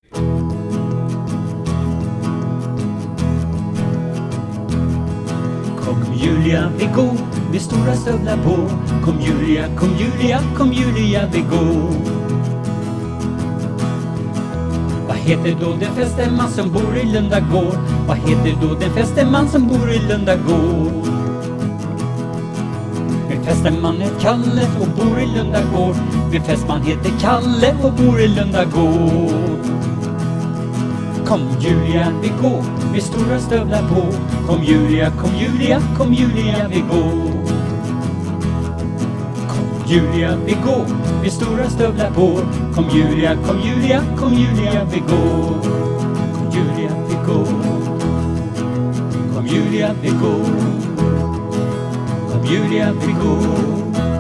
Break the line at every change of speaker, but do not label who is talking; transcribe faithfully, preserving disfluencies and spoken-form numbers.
Kom Julia, vi går med stora stövlar på. Kom Julia, kom Julia, kom Julia, vi går. Vad heter då den fästeman som bor i Lundagård? Vad heter då den fästeman som bor i Lundagård? Min fästeman heter Kalle och bor i Lundagård. Min fästman heter Kalle och bor i Lundagård. Kom Julia, vi går med stora stövlar på. Kom Julia, kom Julia, kom Julia, vi går. Kom Julia, vi går med stora stövlar på. Kom Julia, kom Julia, kom Julia, vi går. Kom Julia, vi går. Kom Julia, vi går. Kom Julia, vi går.